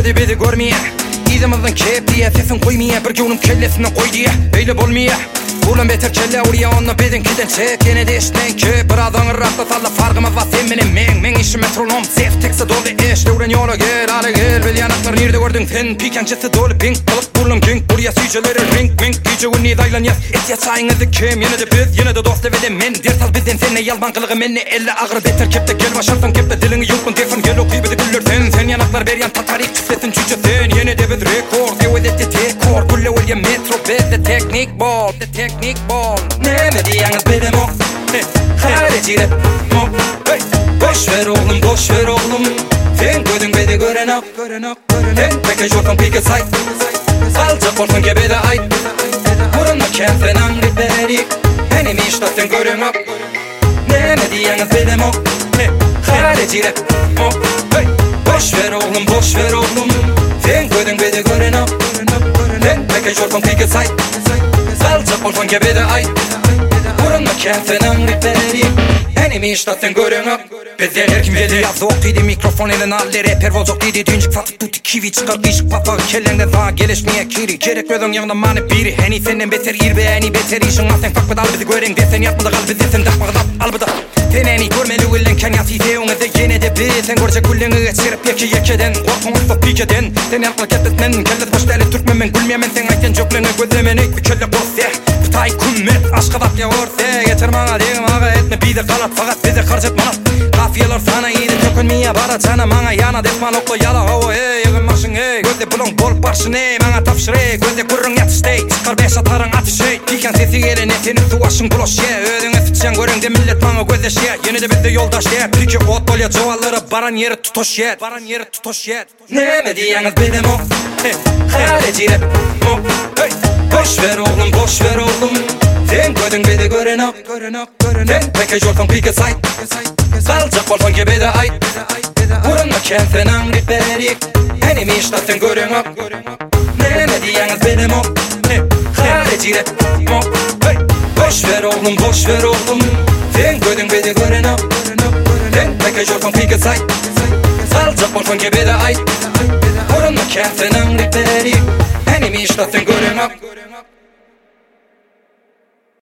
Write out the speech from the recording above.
Yürüdü bizi görmeye İzimizden kep diye sesin koymaya Bir günüm kellesine koy diye Öyle bolmaya Ulan beter kelle oraya onunla bedin çek Yine de işten ki Birazdan ırrakta salla farkımız var sen benim Men işim metronom Sef tekse dolu iş Devren yola gel hale gel Bil yanaklar nerede gördün sen Pikançısı dolu pink Balık burlum king Buraya süyceleri ring ring Gece günü daylan yaz İhtiyaç sayınızı kim Yine de biz Yine de dost evedim men Dertal bizden sen ne yalman kılığı menni Elle ağır beter kepte gel başarsan kepte Dilini yutun defin gel okuy bizi güllür sen yanaklar beryan tatarik Tüfletin cüce sen Yine de biz rekord Ev edetti tekor Gülle olya metro Bizde teknik bol Teknik bol Ne diyanız benim o Harici rap mo Boş ver oğlum Sen gödün beni gören ok Sen peke jokan pike say Salca portun kebe de ay Vurunma kensen angri berik Benim iştatten gören ok Ne diyanız benim o Harici rap mo Boş ver oğlum Sen gödün beni gören ok Sen peke jokan pike say Salca portun kebe de ay Vurunma kensen angri berik Benim iştatten gören ok Bizden her kim dedi Yazı okuydu mikrofon elin allere Pervoz okuydu düncük satıp tutu kivi çıkar Kışık papağı kellende daha gelişmeye kiri Gerek gözün yanında mani biri Heni senden beter irbe eni beter işin Asen fakbet al bizi gören desen yapmadık al bizi sen takmadık al bıdık Sen eni görmeli ullen ken yat ideğine de yine de bir Sen görecek ulleni geçirip yeki yekeden Korkun usta pikeden Sen yapmak etmetmen kellet boş deli Türkmemen gülmeyemen sen ayten jokleni gözlemenik Bir kelle borse Kutay kummet aşkıdak ya orse Getir bana deyim ağa etme bir de kalat Fakat bize harcet manat Kafiyeler sana iyi de tökülmeye bara Cana bana yana desman okla yala hava Yığınmasın gözde bulun bol başın Bana tapşır gözde kurun yatış Çıkar beş atarın atış Diken sesi gelene senin suvaşın buloş Ödüne sıçan görün de millet bana gözdeş Yine de bizde yoldaş Türkiye ot bolya çoğalları baran yeri tutoş Ne diyanız benim o Harici rap mo Boş ver oğlum Sen gödün beni gören ok Sen peke jortan pike say Salca portun kebe de ay Vurunma kensen angri berik Benim iştatten gören ok Ne diyanız benim o Harici rap mo Boş ver oğlum Sen gödün beni gören ok Sen peke jortan pike say Salca portun kebe de ay Vurunma kensen angri berik Benim iştatten gören ok